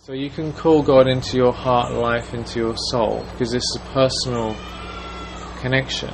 So you can call God into your heart, life, into your soul, because this is a personal connection.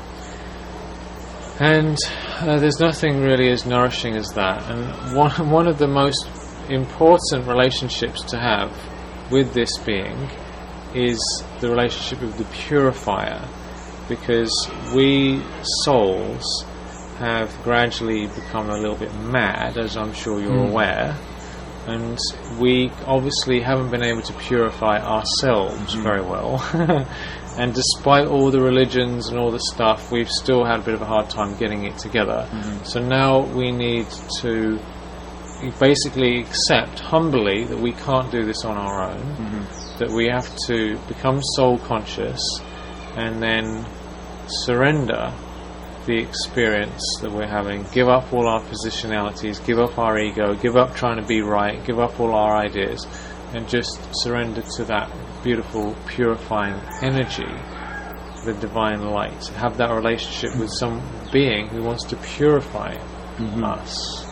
And there's nothing really as nourishing as that. And one of the most important relationships to have with this being is the relationship of the purifier, because we souls have gradually become a little bit mad, as I'm sure you're aware. And we obviously haven't been able to purify ourselves very well. And despite all the religions and all the stuff, we've still had a bit of a hard time getting it together. So now we need to basically accept humbly that we can't do this on our own, that we have to become soul conscious and then surrender the experience that we're having, give up all our positionalities, give up our ego, give up trying to be right, give up all our ideas, and just surrender to that beautiful purifying energy, the divine light. Have that relationship with some being who wants to purify us.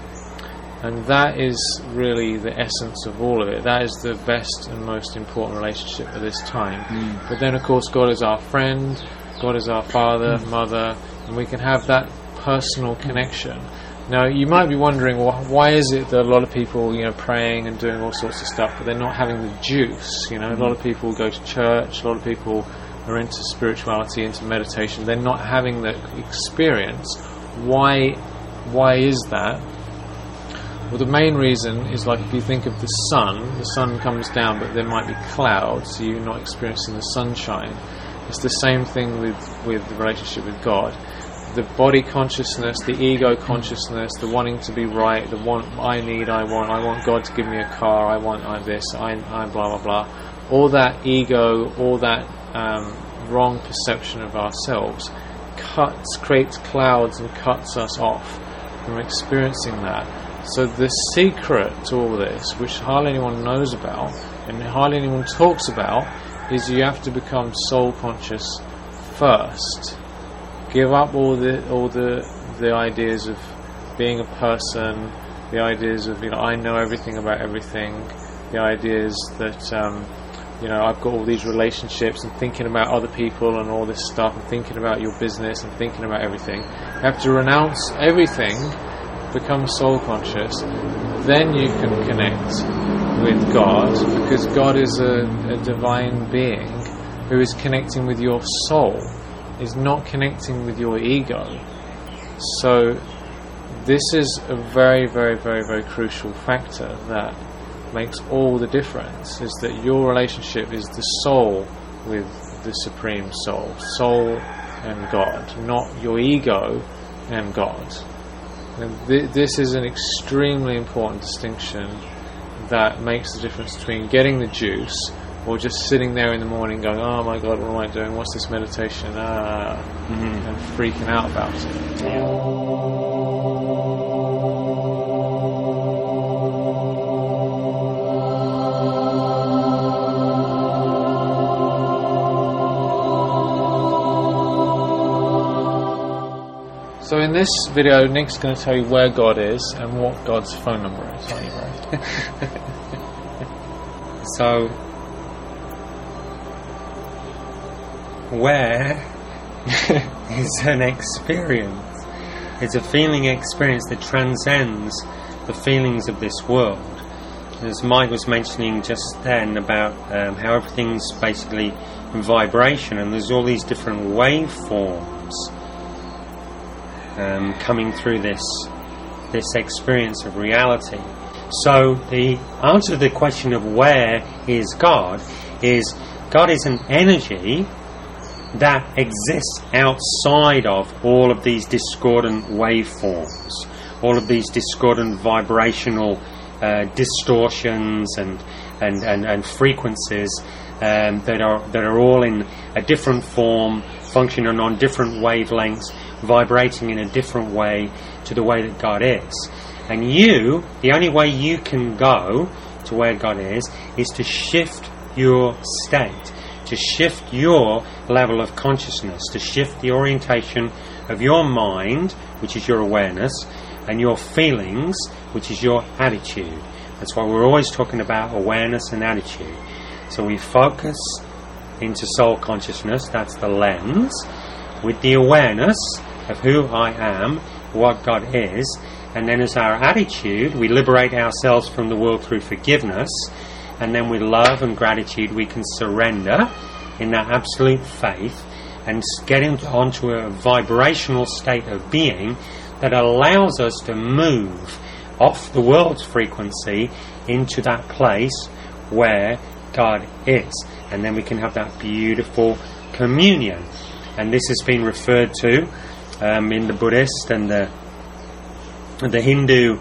And that is really the essence of all of it. That is the best and most important relationship at this time. But then of course God is our friend, God is our father, mother, and we can have that personal connection. Now, you might be wondering, why is it that a lot of people, praying and doing all sorts of stuff, but they're not having the juice? A lot of people go to church, a lot of people are into spirituality, into meditation. They're not having the experience. Why is that? Well, the main reason is, like, if you think of the sun comes down, but there might be clouds, so you're not experiencing the sunshine. It's the same thing with the relationship with God. The body consciousness, the ego consciousness, the wanting to be right, the I want God to give me a car, I want this, I blah blah blah. All that ego, all that wrong perception of ourselves creates clouds and cuts us off from experiencing that. So the secret to all this, which hardly anyone knows about and hardly anyone talks about, is you have to become soul conscious first. Give up all the ideas of being a person, the ideas of I know everything about everything, the ideas that I've got all these relationships and thinking about other people and all this stuff and thinking about your business and thinking about everything. You have to renounce everything, become soul conscious, then you can connect with God, because God is a divine being who is connecting with your soul, is not connecting with your ego. So this is a very, very, very, very crucial factor that makes all the difference, is that your relationship is the soul with the Supreme Soul and God, not your ego and God. And this is an extremely important distinction that makes the difference between getting the juice or just sitting there in the morning going, oh my God, what am I doing? What's this meditation? And freaking out about it. So in this video, Nick's going to tell you where God is and what God's phone number is. Aren't you, Ray? So, where is an experience? It's a feeling experience that transcends the feelings of this world. As Mike was mentioning just then about how everything's basically in vibration, and there's all these different waveforms coming through this experience of reality. So the answer to the question of where is God is an energy that exists outside of all of these discordant waveforms, all of these discordant vibrational distortions and frequencies that are all in a different form, functioning on different wavelengths, vibrating in a different way to the way that God is. And the only way you can go to where God is to shift your state, to shift your level of consciousness, to shift the orientation of your mind, which is your awareness, and your feelings, which is your attitude. That's why we're always talking about awareness and attitude. So we focus into soul consciousness, that's the lens, with the awareness of who I am, what God is, and then as our attitude, we liberate ourselves from the world through forgiveness, and then with love and gratitude we can surrender in that absolute faith and get onto a vibrational state of being that allows us to move off the world's frequency into that place where God is. And then we can have that beautiful communion. And this has been referred to in the Buddhist and the Hindu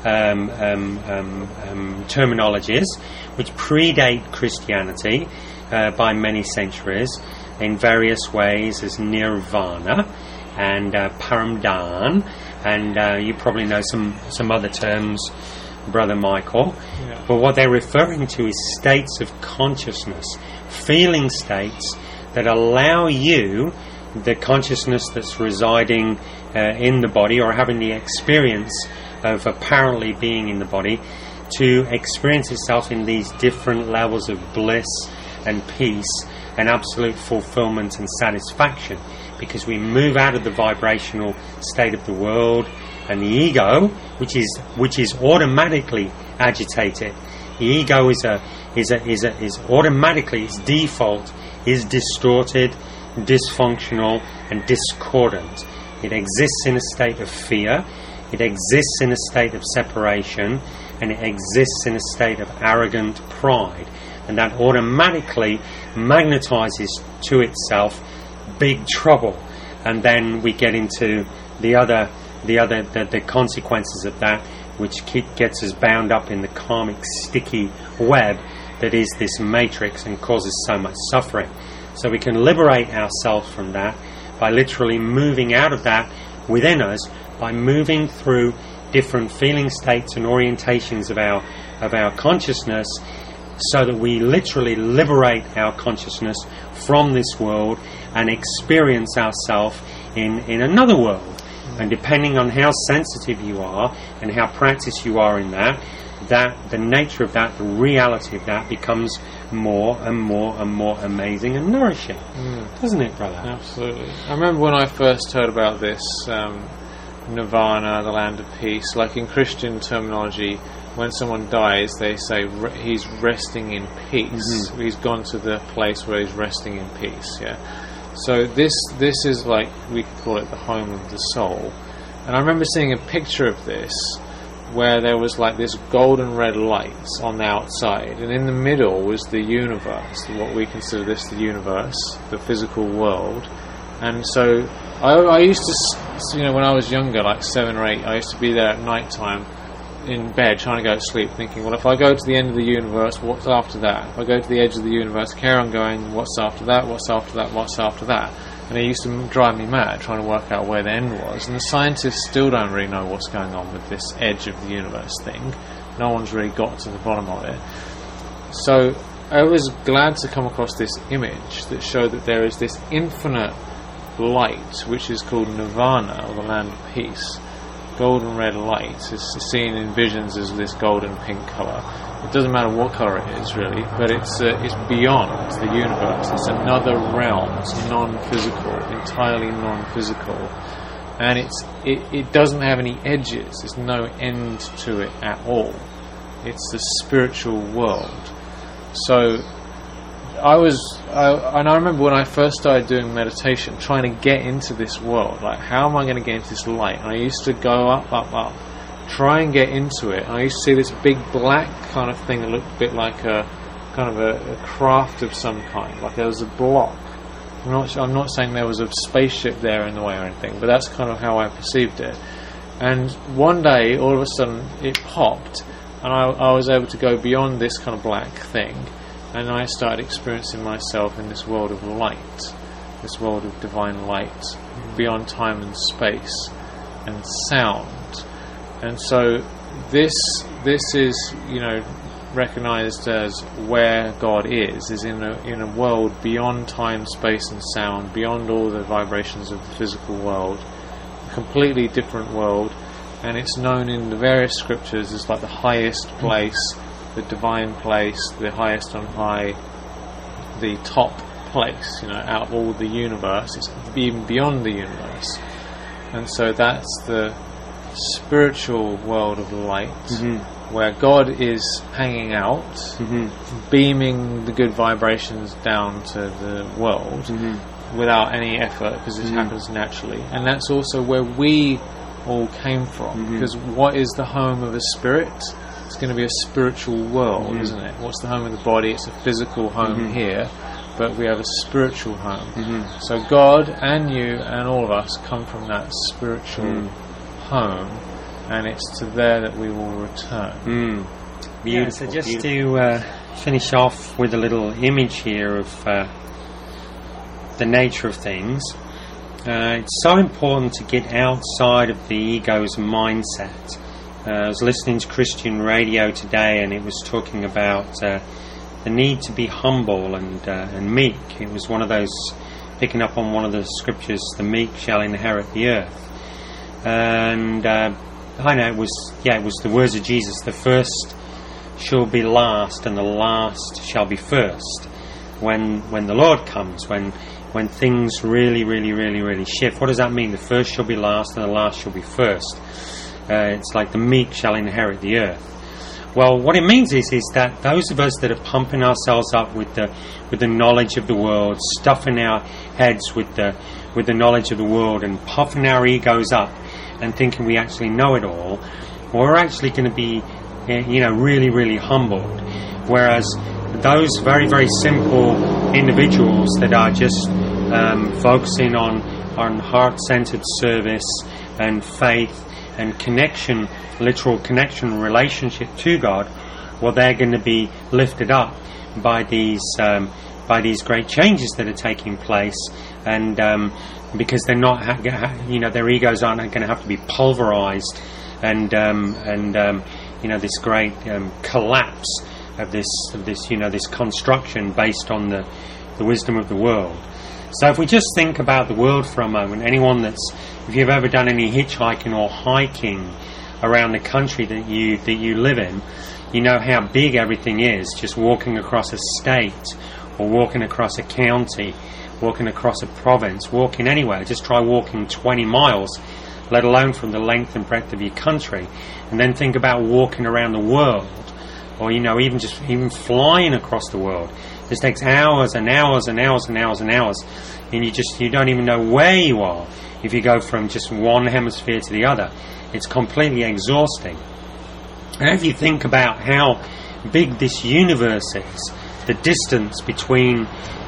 terminologies, which predate Christianity by many centuries in various ways, as nirvana and paramdhan, and you probably know some other terms, Brother Michael. Yeah. But what they're referring to is states of consciousness, feeling states that allow you, the consciousness that's residing in the body or having the experience of apparently being in the body, to experience itself in these different levels of bliss and peace and absolute fulfillment and satisfaction, because we move out of the vibrational state of the world and the ego, which is automatically agitated. The ego is automatically, its default is distorted, dysfunctional and discordant. It exists in a state of fear, it exists in a state of separation, and it exists in a state of arrogant pride, and that automatically magnetizes to itself big trouble. And then we get into the consequences of that, which gets us bound up in the karmic sticky web that is this matrix and causes so much suffering. So we can liberate ourselves from that by literally moving out of that within us, by moving through different feeling states and orientations of our consciousness, so that we literally liberate our consciousness from this world and experience ourselves in another world. And depending on how sensitive you are and how practiced you are in that the nature of that, the reality of that, becomes more and more and more amazing and nourishing. Doesn't it, brother? Absolutely. I remember when I first heard about this nirvana, the land of peace, like in Christian terminology, when someone dies, they say he's resting in peace. Mm-hmm. He's gone to the place where he's resting in peace. Yeah. So this is like, we could call it the home of the soul. And I remember seeing a picture of this where there was like this golden red light on the outside, and in the middle was the universe, what we consider this the universe, the physical world. And so I used to, when I was younger, like 7 or 8, I used to be there at night time in bed trying to go to sleep, thinking, well, if I go to the end of the universe, what's after that? If I go to the edge of the universe, carry on going, what's after that, what's after that, what's after that? And it used to drive me mad trying to work out where the end was. And the scientists still don't really know what's going on with this edge of the universe thing. No one's really got to the bottom of it. So I was glad to come across this image that showed that there is this infinite light, which is called nirvana, or the land of peace. Golden red light is seen in visions as this golden pink colour. It doesn't matter what colour it is, really, but it's beyond the universe. It's another realm. It's non-physical, entirely non-physical, and it doesn't have any edges. There's no end to it at all. It's the spiritual world. So I remember when I first started doing meditation, trying to get into this world, like, how am I going to get into this light? And I used to go up, try and get into it. And I used to see this big black kind of thing that looked a bit like a kind of a craft of some kind, like there was a block. I'm not saying there was a spaceship there in the way or anything, but that's kind of how I perceived it. And one day, all of a sudden, it popped, and I was able to go beyond this kind of black thing. And I started experiencing myself in this world of light, this world of divine light, beyond time and space and sound. And so this is, recognized as where God is in a world beyond time, space and sound, beyond all the vibrations of the physical world, a completely different world, and it's known in the various scriptures as like the highest place, the divine place, the highest on high, the top place, out of all the universe. It's even beyond the universe. And so that's the spiritual world of light, where God is hanging out, beaming the good vibrations down to the world without any effort, because it happens naturally. And that's also where we all came from, because what is the home of a spirit? It's going to be a spiritual world, isn't it? What's the home of the body? It's a physical home here, but we have a spiritual home. So God and you and all of us come from that spiritual home, and it's to there that we will return. Beautiful. So just to finish off with a little image here of the nature of things, it's so important to get outside of the ego's mindset. I was listening to Christian radio today, and it was talking about the need to be humble and meek. It was one of those, picking up on one of the scriptures, the meek shall inherit the earth. And I know it was the words of Jesus, the first shall be last and the last shall be first. When the Lord comes, when things really shift. What does that mean? The first shall be last and the last shall be first. It's like the meek shall inherit the earth. Well, what it means is that those of us that are pumping ourselves up with the knowledge of the world, stuffing our heads with the knowledge of the world, and puffing our egos up and thinking we actually know it all, we're actually going to be, really humbled. Whereas those very simple individuals that are just focusing on heart-centered service and faith and connection, literal connection, relationship to God, well, they're going to be lifted up by these great changes that are taking place, and because they're not, their egos aren't going to have to be pulverized, and this great collapse of this construction based on the wisdom of the world. So if we just think about the world for a moment, if you've ever done any hitchhiking or hiking around the country that you live in, you know how big everything is, just walking across a state or walking across a county, walking across a province, walking anywhere. Just try walking 20 miles, let alone from the length and breadth of your country, and then think about walking around the world, or even flying across the world. This takes hours and hours and hours and hours and hours, and you don't even know where you are if you go from just one hemisphere to the other. It's completely exhausting. And if you think about how big this universe is, the distance between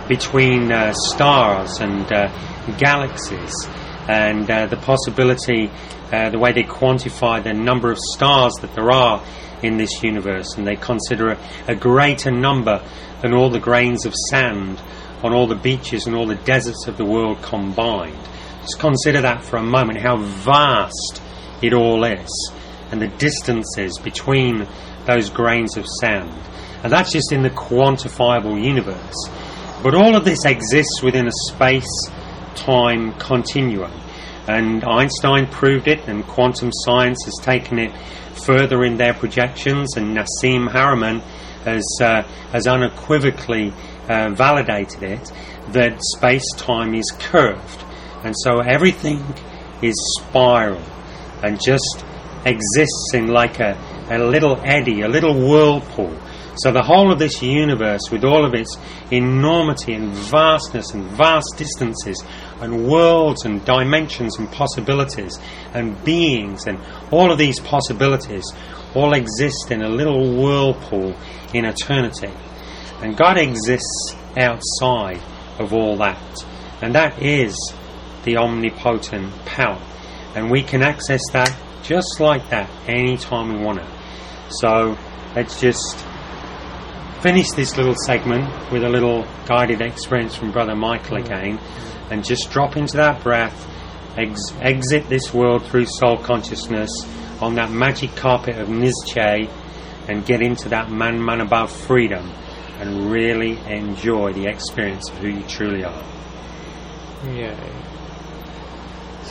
stars and galaxies, and the possibility, the way they quantify the number of stars that there are in this universe, and they consider a greater number than all the grains of sand on all the beaches and all the deserts of the world combined. Just consider that for a moment, how vast it all is, and the distances between those grains of sand. And that's just in the quantifiable universe. But all of this exists within a space-time continuum. And Einstein proved it, and quantum science has taken it further in their projections, and Nassim Haramein has unequivocally validated it, that space-time is curved. And so everything is spiral and just exists in like a little eddy, a little whirlpool. So the whole of this universe, with all of its enormity and vastness and vast distances and worlds and dimensions and possibilities and beings and all of these possibilities, all exist in a little whirlpool in eternity. And God exists outside of all that. And that is the omnipotent power. And we can access that just like that anytime we want to. So let's just finish this little segment with a little guided experience from Brother Michael again, and just drop into that breath, exit this world through soul consciousness on that magic carpet of Nizche, and get into that man above freedom, and really enjoy the experience of who you truly are. Yeah.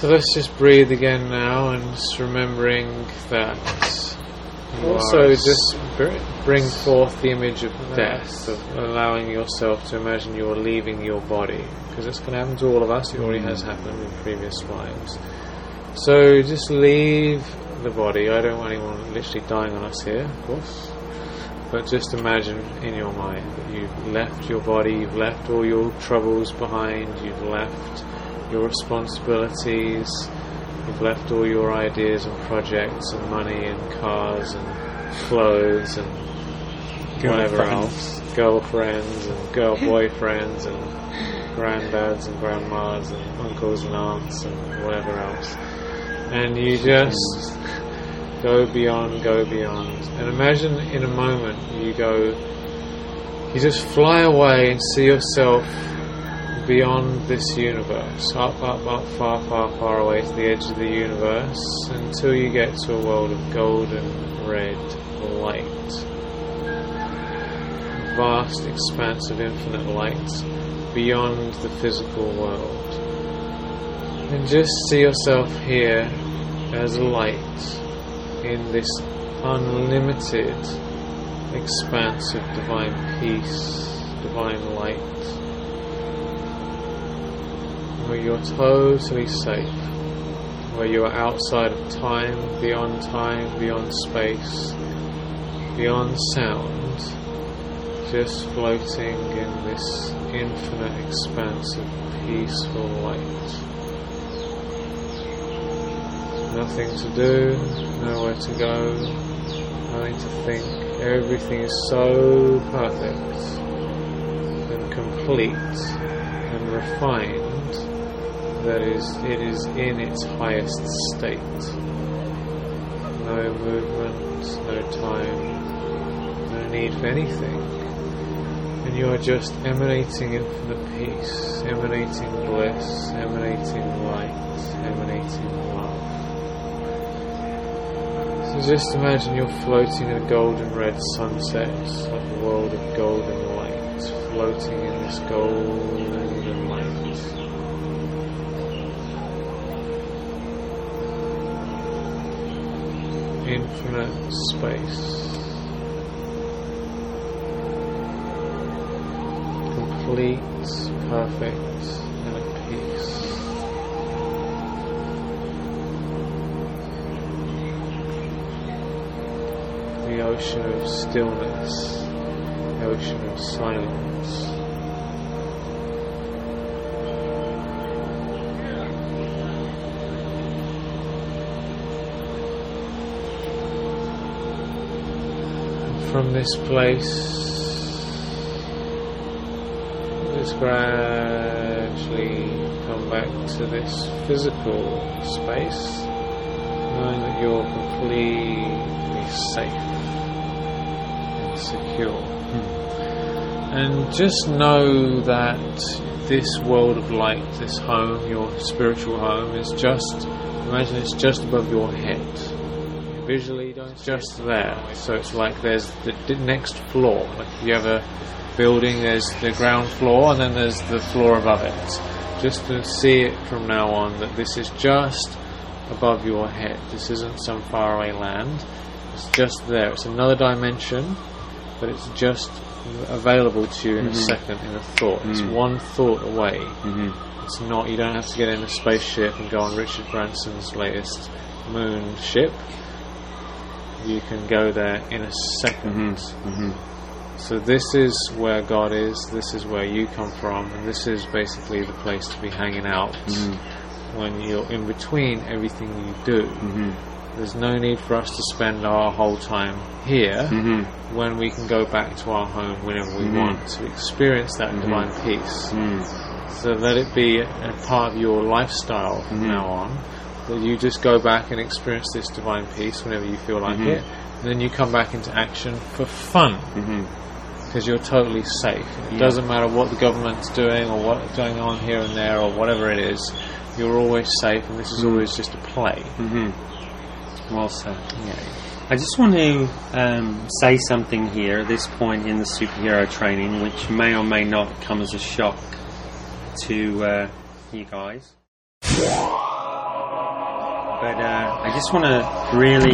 So let's just breathe again now, and just remembering that. Also, just bring forth the image of death, of allowing yourself to imagine you're leaving your body, because it's going to happen to all of us. It already has happened in previous lives. So just leave the body. I don't want anyone literally dying on us here, of course, but just imagine in your mind that you've left your body, you've left all your troubles behind, you've left your responsibilities, you've left all your ideas and projects and money and cars and clothes and whatever else, girlfriends and girl boyfriends and granddads and grandmas and uncles and aunts and whatever else, and you just go beyond, and imagine in a moment you just fly away and see yourself beyond this universe, up, far, far, far away to the edge of the universe, until you get to a world of golden red light, vast expanse of infinite light beyond the physical world. And just see yourself here as a light in this unlimited expanse of divine peace, divine light, where you're totally safe, where you are outside of time, beyond space, beyond sound, just floating in this infinite expanse of peaceful light. Nothing to do, nowhere to go, nothing to think. Everything is so perfect and complete and refined that it is in its highest state. No movement, no time, no need for anything. And you are just emanating infinite peace, emanating bliss, emanating light, emanating love. So just imagine you're floating in a golden red sunset, like a world of golden light, floating in this golden light. Infinite space, complete, perfect, and at peace. The ocean of stillness, the ocean of silence. From this place, just gradually come back to this physical space, knowing that you're completely safe and secure. And just know that this world of light, this home, your spiritual home, is just, imagine it's just above your head. Visually, it's just there. So it's like there's the next floor. Like if you have a building, there's the ground floor and then there's the floor above it. Just to see it from now on that this is just above your head. This isn't some faraway land. It's just there. It's another dimension, but it's just available to you in a second, in a thought. It's one thought away. It's not, you don't have to get in a spaceship and go on Richard Branson's latest moon ship. You can go there in a second. So this is where God is, this is where you come from, and this is basically the place to be hanging out when you're in between everything you do. There's no need for us to spend our whole time here when we can go back to our home whenever we want to experience that divine peace. So let it be a part of your lifestyle from now on, that you just go back and experience this divine peace whenever you feel like it, and then you come back into action for fun, because you're totally safe. It doesn't matter what the government's doing or what's going on here and there or whatever it is, you're always safe, and this is always just a play. Well said. I just want to say something here at this point in the superhero training, which may or may not come as a shock to you guys. But I just want to really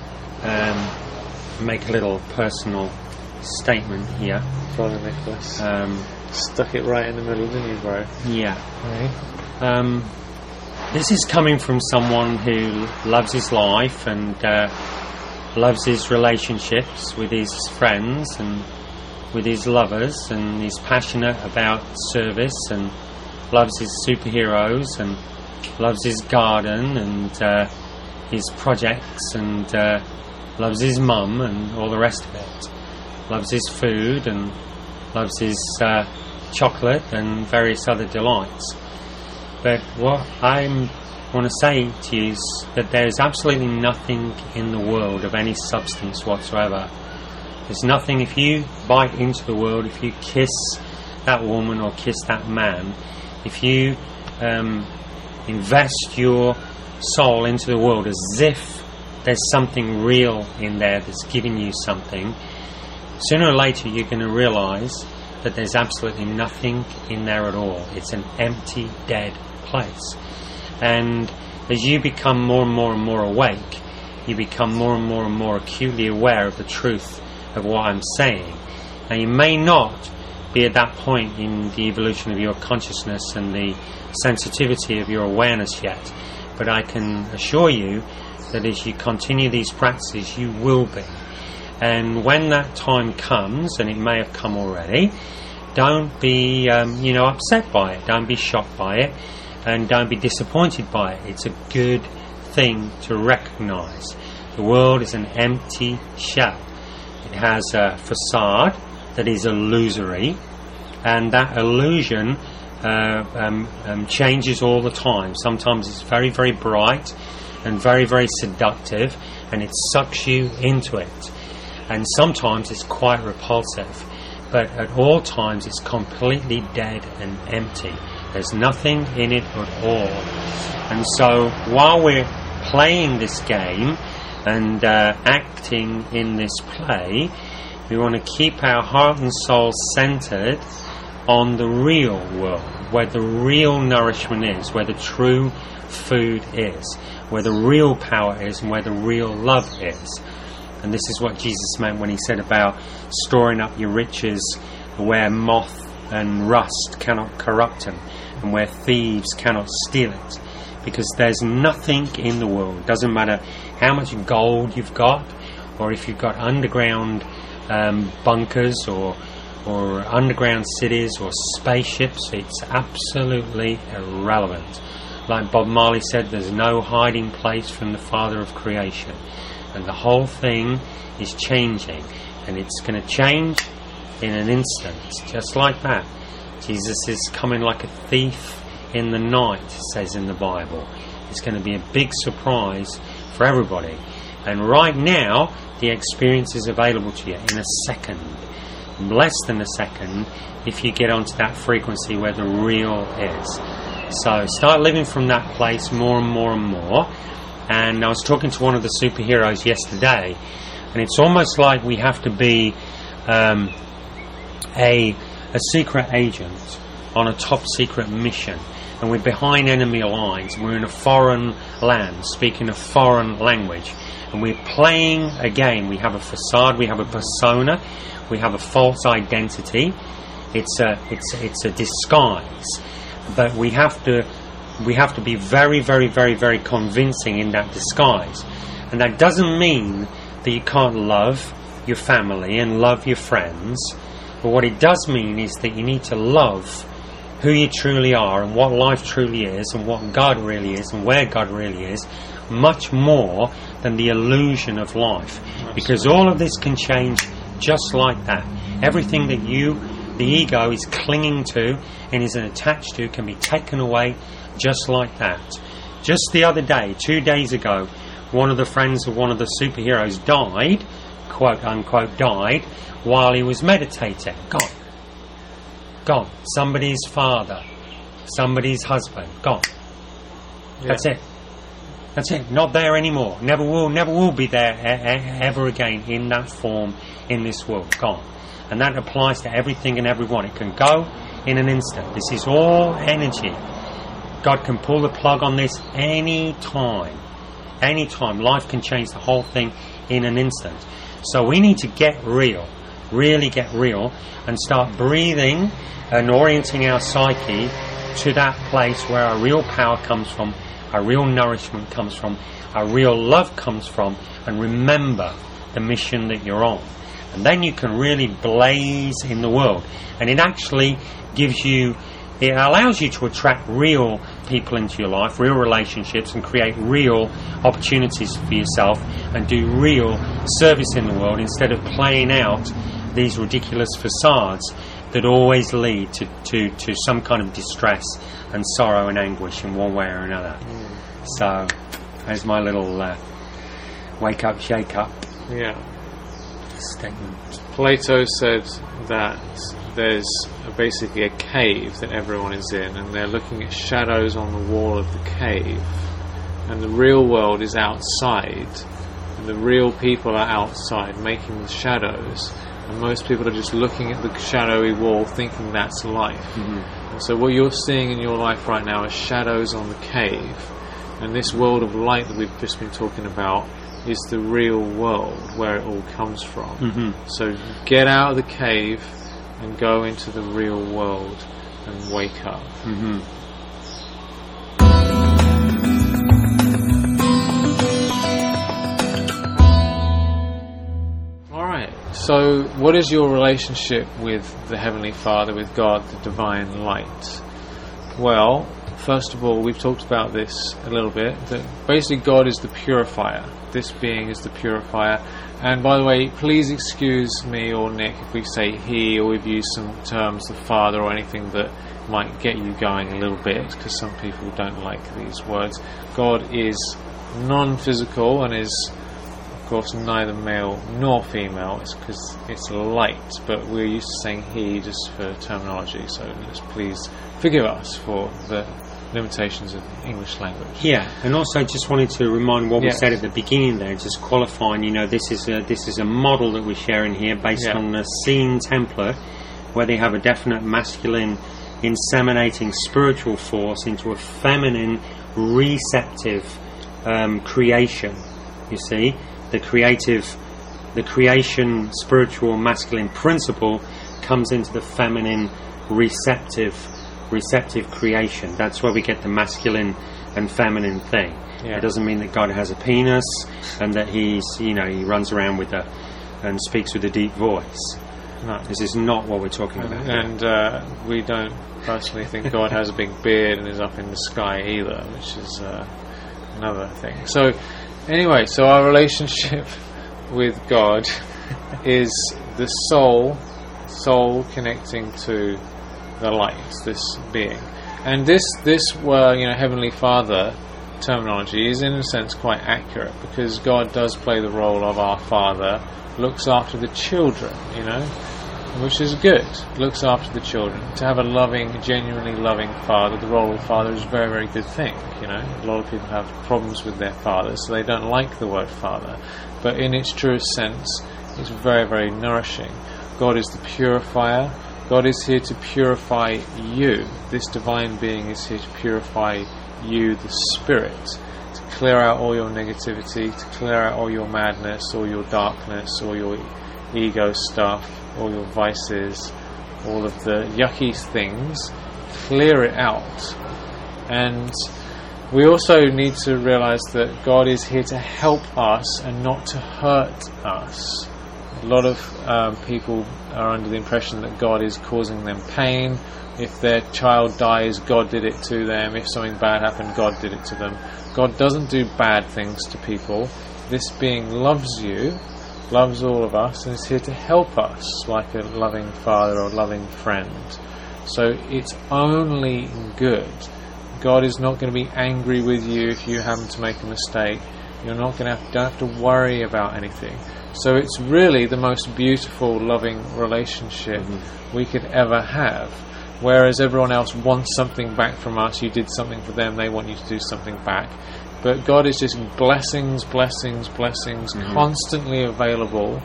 make a little personal statement here. Brother Nicholas. Stuck it right in the middle, didn't you, bro? Yeah. Right. This is coming from someone who loves his life and loves his relationships with his friends and with his lovers, and he's passionate about service and loves his superheroes and loves his garden and his projects and loves his mum and all the rest of it. Loves his food and loves his chocolate and various other delights. But what I want to say to you is that there is absolutely nothing in the world of any substance whatsoever. There's nothing, if you bite into the world, if you kiss that woman or kiss that man, if you invest your soul into the world as if there's something real in there that's giving you something, sooner or later you're going to realise that there's absolutely nothing in there at all. It's an empty, dead place. And as you become more and more and more awake, you become more and more acutely aware of the truth of what I'm saying. Now, you may not be at that point in the evolution of your consciousness and the sensitivity of your awareness yet, but I can assure you that as you continue these practices, you will be. And when that time comes, and it may have come already, don't be upset by it, don't be shocked by it, and don't be disappointed by it. It's a good thing to recognise. The world is an empty shell. It has a facade that is illusory, and that illusion changes all the time. Sometimes it's very, very bright and very, very seductive, and it sucks you into it. And sometimes it's quite repulsive, but at all times it's completely dead and empty. There's nothing in it at all. And so while we're playing this game and acting in this play, we want to keep our heart and soul centered on the real world, where the real nourishment is, where the true food is, where the real power is, and where the real love is. And this is what Jesus meant when he said about storing up your riches where moth and rust cannot corrupt them, and where thieves cannot steal it. Because there's nothing in the world, doesn't matter how much gold you've got, or if you've got underground bunkers or underground cities or spaceships, it's absolutely irrelevant. Like Bob Marley said, there's no hiding place from the Father of creation. And the whole thing is changing, and it's going to change in an instant, just like that. Jesus is coming like a thief in the night, it says in the Bible. It's going to be a big surprise for everybody. And right now, the experience is available to you in a second, less than a second, if you get onto that frequency where the real is. So start living from that place more and more and more. And I was talking to one of the superheroes yesterday, and it's almost like we have to be a secret agent on a top secret mission, and we're behind enemy lines, we're in a foreign land speaking a foreign language, and we're playing a game. We have a facade, we have a persona, we have a false identity. It's a disguise, but we have to be very, very, very, very convincing in that disguise. And that doesn't mean that you can't love your family and love your friends, but what it does mean is that you need to love who you truly are and what life truly is and what God really is and where God really is, much more than the illusion of life. Because all of this can change just like that. Everything that the ego is clinging to and is attached to, can be taken away just like that. Just the other day, 2 days ago, one of the friends of one of the superheroes died, quote unquote died, while he was meditating. Gone. Somebody's father, somebody's husband, gone. Yeah. That's it. Not there anymore. Never will be there ever again in that form in this world. Gone. And that applies to everything and everyone. It can go in an instant. This is all energy. God can pull the plug on this any time. anytime. Life can change the whole thing in an instant. So we need to get real, really get real, and start breathing and orienting our psyche to that place where our real power comes from, our real nourishment comes from, our real love comes from, and remember the mission that you're on. And then you can really blaze in the world. And it actually gives you, it allows you to attract real people into your life, real relationships, and create real opportunities for yourself, and do real service in the world instead of playing out these ridiculous facades that always lead to some kind of distress and sorrow and anguish in one way or another. So there's my little wake up, shake up statement. Plato said that there's basically a cave that everyone is in, and they're looking at shadows on the wall of the cave, and the real world is outside, and the real people are outside making the shadows, and most people are just looking at the shadowy wall thinking that's life. And so what you're seeing in your life right now is shadows on the cave, and this world of light that we've just been talking about is the real world where it all comes from. So get out of the cave and go into the real world and wake up. Alright, so what is your relationship with the Heavenly Father, with God, the Divine Light? Well, first of all, we've talked about this a little bit, that basically God is the purifier. This being is the purifier. And by the way, please excuse me or Nick if we say he, or we've used some terms, the Father, or anything that might get you going a little bit, because some people don't like these words. God is non-physical and is, of course, neither male nor female. It's because it's light, but we're used to saying he just for terminology, so just please forgive us for the limitations of the English language. Yeah, and also just wanted to remind what we said at the beginning there, just qualifying, this is a model that we're sharing here based on the scene template, where they have a definite masculine inseminating spiritual force into a feminine receptive creation. You see, the creation spiritual masculine principle comes into the feminine receptive creation. That's where we get the masculine and feminine thing. It doesn't mean that God has a penis and that he runs around with and speaks with a deep voice. No. This is not what we're talking about. And we don't personally think God has a big beard and is up in the sky either, which is another thing. So anyway, so our relationship with God is the soul connecting to the light, this being. And this Heavenly Father terminology is in a sense quite accurate, because God does play the role of our Father, looks after the children, which is good, looks after the children. To have a loving, genuinely loving Father, the role of Father is a very, very good thing, A lot of people have problems with their fathers, so they don't like the word Father. But in its truest sense, it's very, very nourishing. God is the purifier. God is here to purify you. This divine being is here to purify you, the spirit, to clear out all your negativity, to clear out all your madness, all your darkness, all your ego stuff, all your vices, all of the yucky things. Clear it out. And we also need to realize that God is here to help us and not to hurt us. A lot of people are under the impression that God is causing them pain. If their child dies, God did it to them. If something bad happened, God did it to them. God doesn't do bad things to people. This being loves you, loves all of us, and is here to help us like a loving father or loving friend. So it's only good. God is not going to be angry with you if you happen to make a mistake. You're not going to don't have to worry about anything. So it's really the most beautiful, loving relationship we could ever have. Whereas everyone else wants something back from us, you did something for them, they want you to do something back. But God is just blessings, constantly available,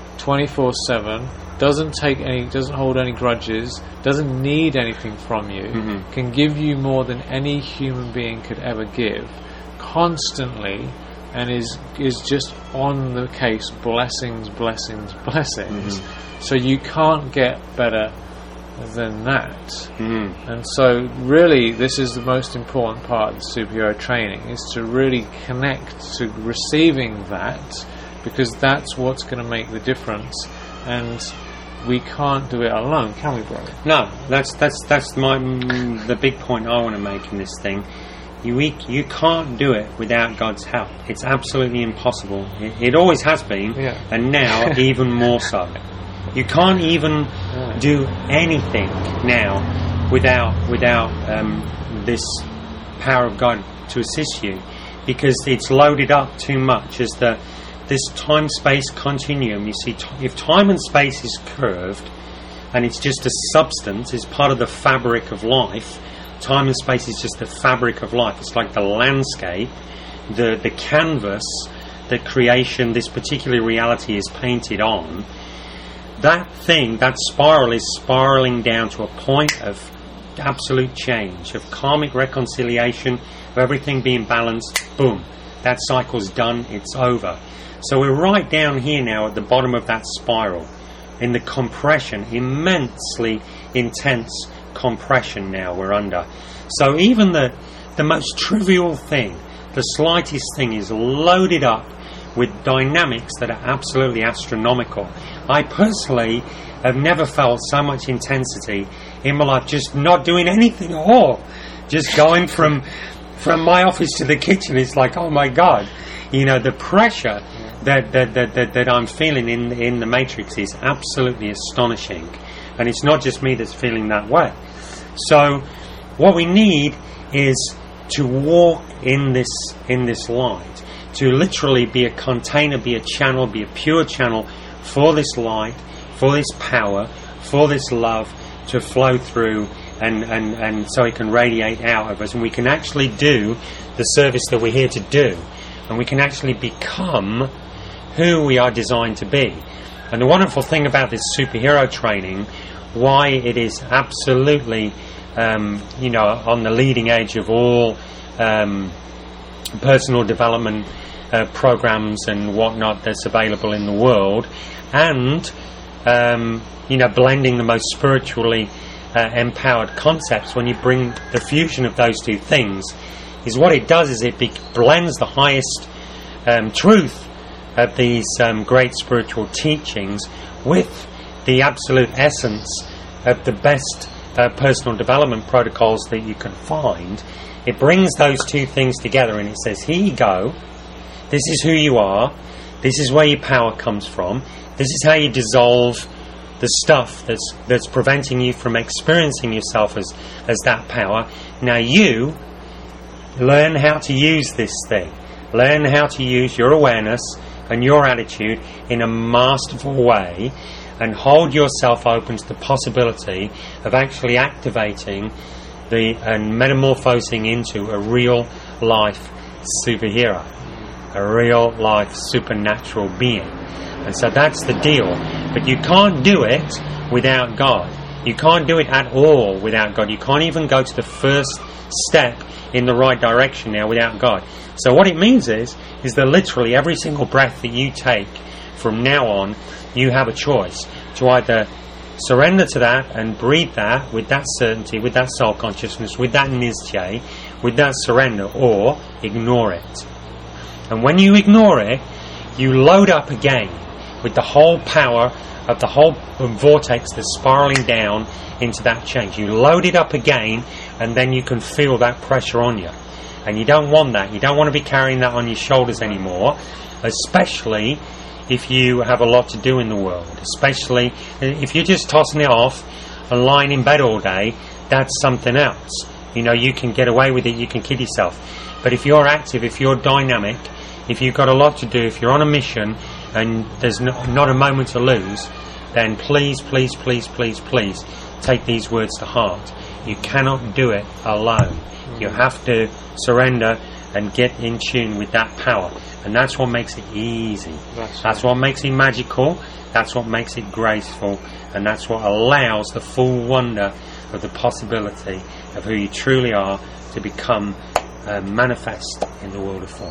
24/7. Doesn't hold any grudges, doesn't need anything from you, can give you more than any human being could ever give, constantly and is just on the case, blessings, blessings, blessings. So you can't get better than that. And so really this is the most important part of the superhero training, is to really connect to receiving that, because that's what's going to make the difference. And we can't do it alone, can we, brother? No, that's the big point I want to make in this thing. You can't do it without God's help. It's absolutely impossible. It always has been, and now even more so. You can't even do anything now without this power of God to assist you, because it's loaded up too much as this time-space continuum. You see, if time and space is curved and it's just a substance, it's part of the fabric of life. Time and space is just the fabric of life. It's like the landscape, the canvas that creation, this particular reality, is painted on. That thing, that spiral, is spiraling down to a point of absolute change, of karmic reconciliation, of everything being balanced. Boom, that cycle's done, it's over. So we're right down here now at the bottom of that spiral, in the compression, immensely intense compression now we're under. So even the most trivial thing, the slightest thing, is loaded up with dynamics that are absolutely astronomical. I personally have never felt so much intensity in my life, just not doing anything at all, just going from my office to the kitchen. It's like, oh my God, the pressure that I'm feeling in the matrix is absolutely astonishing, and it's not just me that's feeling that way. So what we need is to walk in this light, to literally be a container, be a channel, be a pure channel for this light, for this power, for this love to flow through, and so it can radiate out of us, and we can actually do the service that we're here to do, and we can actually become who we are designed to be. And the wonderful thing about this superhero training, why it is absolutely on the leading edge of all personal development programs and whatnot that's available in the world, and blending the most spiritually empowered concepts, when you bring the fusion of those two things, is what it does is it blends the highest truth of these great spiritual teachings with the absolute essence of the best personal development protocols that you can find. It brings those two things together, and it says, here you go, this is who you are, this is where your power comes from, this is how you dissolve the stuff that's preventing you from experiencing yourself as that power. Now you learn how to use this thing, learn how to use your awareness and your attitude in a masterful way, and hold yourself open to the possibility of actually activating and metamorphosing into a real life superhero, a real life supernatural being. And so that's the deal. But you can't do it without God. You can't do it at all without God. You can't even go to the first step in the right direction now without God. So what it means is that literally every single breath that you take from now on, you have a choice to either surrender to that and breathe that with that certainty, with that soul consciousness, with that nizjay, with that surrender, or ignore it. And when you ignore it, you load up again with the whole power of the whole vortex that's spiraling down into that change. You load it up again, and then you can feel that pressure on you. And you don't want that. You don't want to be carrying that on your shoulders anymore, especially if you have a lot to do in the world. Especially if you're just tossing it off and lying in bed all day, that's something else. You can get away with it, you can kid yourself. But if you're active, if you're dynamic, if you've got a lot to do, if you're on a mission and there's not a moment to lose, then please, please, please, please, please take these words to heart. You cannot do it alone. You have to surrender and get in tune with that power. And that's what makes it easy. That's what makes it magical. That's what makes it graceful. And that's what allows the full wonder of the possibility of who you truly are to become manifest in the world of form.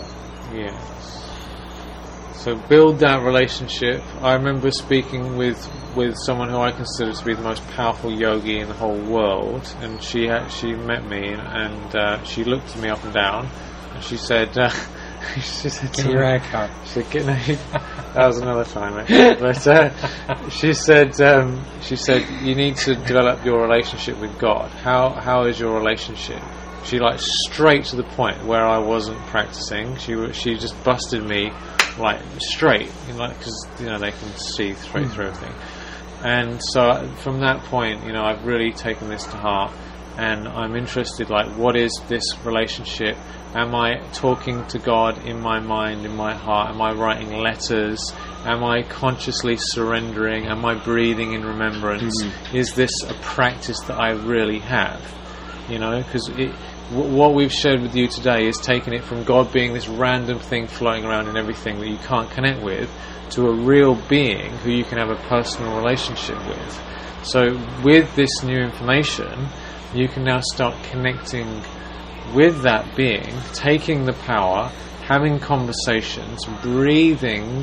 Yes. So build that relationship. I remember speaking with someone who I consider to be the most powerful yogi in the whole world, and she met me, and she looked at me up and down, and she said, she said, "Get your haircut." She said, that was another time, actually. But she said, you need to develop your relationship with God. How is your relationship? She straight to the point where I wasn't practicing. She just busted me straight, because they can see straight through everything. And so from that point, I've really taken this to heart, and I'm interested. What is this relationship? Am I talking to God in my mind, in my heart? Am I writing letters? Am I consciously surrendering? Am I breathing in remembrance? Is this a practice that I really have? Because what we've shared with you today is taking it from God being this random thing floating around in everything that you can't connect with, to a real being who you can have a personal relationship with. So with this new information, you can now start connecting with that being, taking the power, having conversations, breathing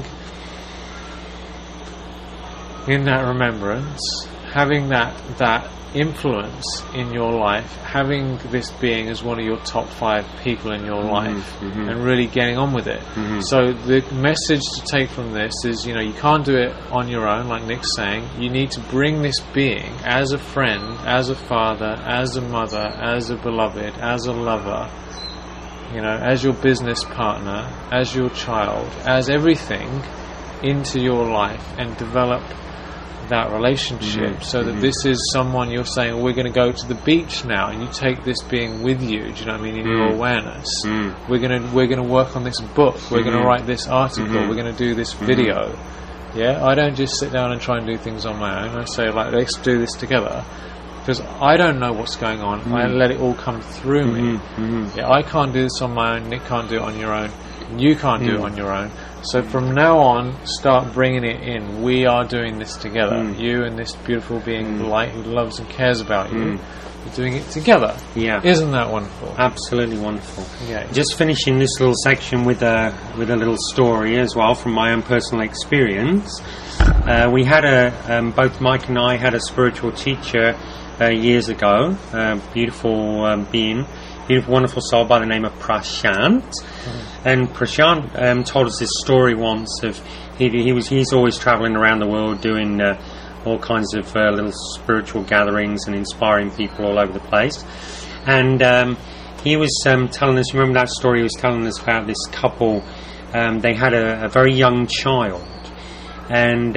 in that remembrance, having that influence in your life, having this being as one of your top 5 people in your life, and really getting on with it. So the message to take from this is, you can't do it on your own, like Nick's saying. You need to bring this being as a friend, as a father, as a mother, as a beloved, as a lover, as your business partner, as your child, as everything into your life, and develop that relationship, so that this is someone you're saying, we're going to go to the beach now, and you take this being with you, do you know what I mean, in your awareness. We're going to work on this book, we're going to write this article, we're going to do this video. I don't just sit down and try and do things on my own. I say, let's do this together, because I don't know what's going on. I let it all come through me. I can't do this on my own, Nick can't do it on your own, you can't do it on your own. So from now on, start bringing it in. We are doing this together. You and this beautiful being, light, who loves and cares about you, are doing it together. Yeah, isn't that wonderful? Absolutely wonderful. Yeah. Just finishing this little section with a little story as well from my own personal experience. We had both Mike and I had a spiritual teacher years ago. Beautiful being. Beautiful, wonderful soul by the name of Prashant. And Prashant told us this story once of he's always travelling around the world doing all kinds of little spiritual gatherings and inspiring people all over the place. And he was telling us, remember that story he was telling us about this couple, they had a very young child. And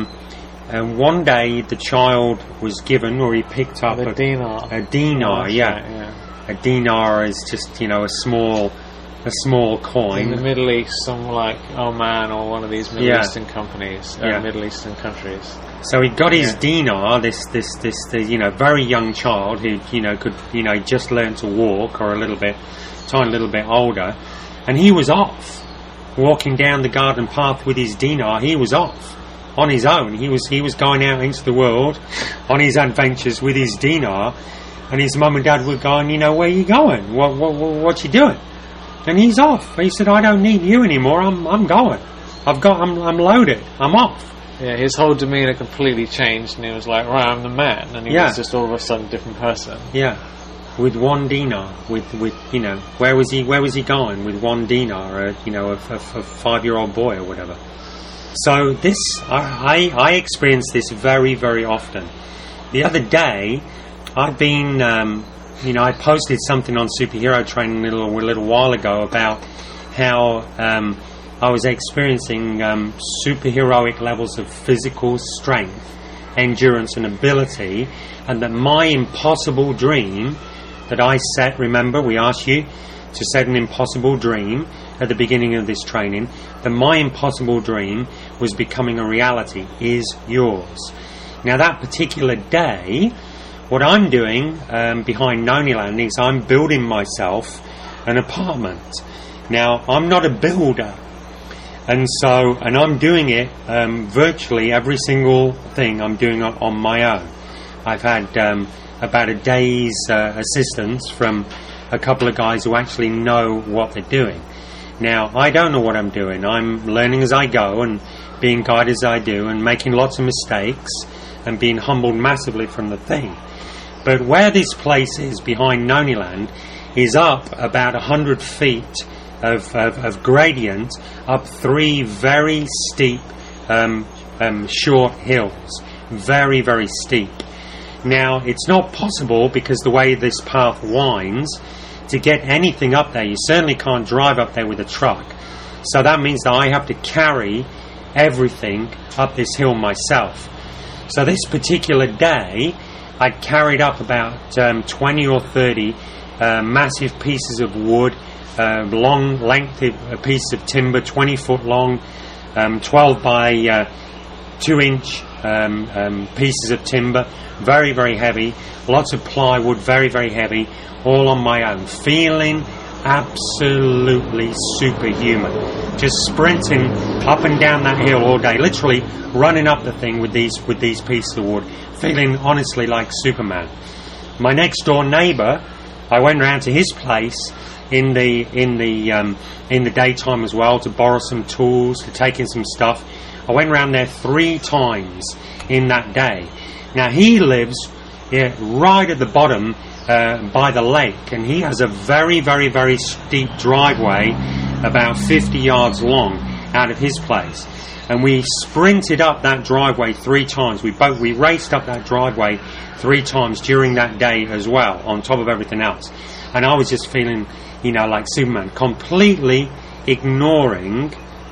one day the child was given, or he picked up a dinar. A dinar, yeah. A dinar is just, a small coin. In the Middle East, some like Oman or one of these Middle Eastern companies, Middle Eastern countries. So he got his dinar, this very young child who, could, just learned to walk, or tiny little bit older, and he was off, walking down the garden path with his dinar. He was off on his own. He was going out into the world on his adventures with his dinar. And his mum and dad were going, where are you going? What you doing? And he's off. He said, I don't need you anymore. I'm going. I'm loaded. I'm off. Yeah, his whole demeanour completely changed, and he was like, right, I'm the man. And he was just all of a sudden a different person. Yeah, with one dinar. With where was he going with one dinar? A 5-year-old boy or whatever. So this, I experience this very, very often. The other day, I've been, I posted something on Superhero Training a little while ago about how I was experiencing superheroic levels of physical strength, endurance and ability, and that my impossible dream that I set, remember we asked you to set an impossible dream at the beginning of this training, that my impossible dream was becoming a reality, is yours. Now that particular day, what I'm doing behind Noni Landing is I'm building myself an apartment. Now, I'm not a builder. And I'm doing it virtually every single thing I'm doing on my own. I've had about a day's assistance from a couple of guys who actually know what they're doing. Now, I don't know what I'm doing. I'm learning as I go and being guided as I do and making lots of mistakes and being humbled massively from the thing. But where this place is, behind Noniland, is up about 100 feet of gradient up 3 very steep short hills. Very, very steep. Now, it's not possible, because the way this path winds, to get anything up there. You certainly can't drive up there with a truck. So that means that I have to carry everything up this hill myself. So this particular day, I carried up about 20 or 30 massive pieces of wood, long lengthy pieces of timber, 20 foot long, 12 by 2 inch pieces of timber, very, very heavy, lots of plywood, very, very heavy, all on my own, feeling absolutely superhuman, just sprinting up and down that hill all day, literally running up the thing with these pieces of wood, feeling honestly like Superman. My next door neighbour, I went round to his place in the daytime as well to borrow some tools, to take in some stuff. I went round there 3 times in that day. Now he lives right at the bottom by the lake, and he has a very, very, very steep driveway about 50 yards long out of his place. And we sprinted up that driveway 3 times. We raced up that driveway 3 times during that day as well, on top of everything else. And I was just feeling, like Superman, completely ignoring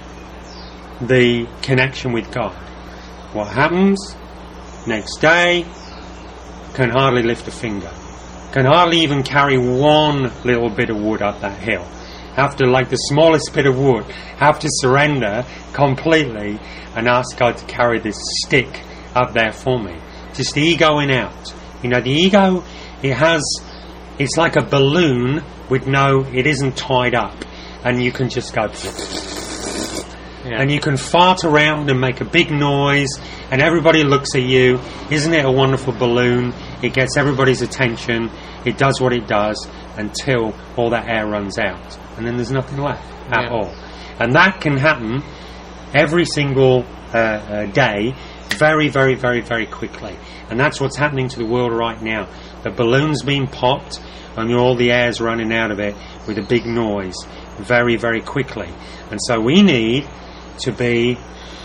the connection with God. What happens? Next day, can hardly lift a finger. Can hardly even carry one little bit of wood up that hill. Have to, like the smallest bit of wood, have to surrender completely and ask God to carry this stick up there for me. Just egoing out. The ego, it's like a balloon with it isn't tied up. And you can just go... Yeah. And you can fart around and make a big noise, and everybody looks at you. Isn't it a wonderful balloon? It gets everybody's attention. It does what it does until all that air runs out, and then there's nothing left at all. And that can happen every single day, very, very, very, very quickly. And that's what's happening to the world right now. The balloon's being popped, and all the air's running out of it with a big noise, very, very quickly. And so we need to be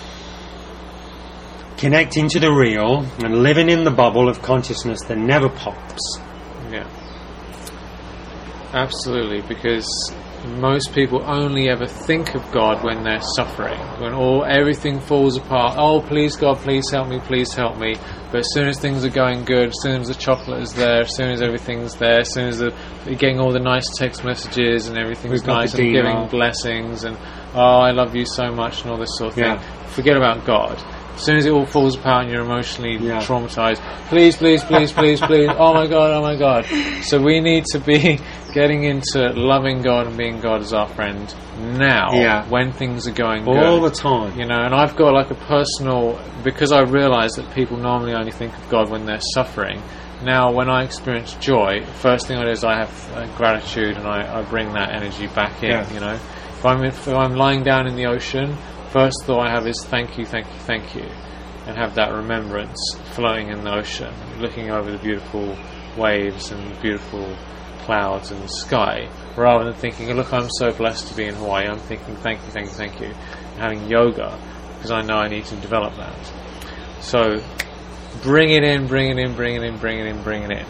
connecting to the real and living in the bubble of consciousness that never pops. Yeah, absolutely, because most people only ever think of God when they're suffering, when everything falls apart. Oh, please God, please help me, please help me. But as soon as things are going good, as soon as the chocolate is there, as soon as everything's there, as soon as you're getting all the nice text messages and everything's nice and giving blessings and I love you so much and all this sort of thing, forget about God. As soon as it all falls apart and you're emotionally traumatized, please, please, please, please, please, oh my God. So we need to be getting into loving God and being God as our friend now, when things are going good. All the time. And I've got like a personal, because I realise that people normally only think of God when they're suffering. Now, when I experience joy, first thing I do is I have gratitude, and I bring that energy back in, If I'm lying down in the ocean, first thought I have is thank you, thank you, thank you, and have that remembrance flowing in the ocean, looking over the beautiful waves and beautiful clouds and the sky, rather than thinking, look, I'm so blessed to be in Hawaii. I'm thinking thank you, thank you, thank you, and having yoga, because I know I need to develop that. So bring it in, bring it in, bring it in, bring it in, bring it in.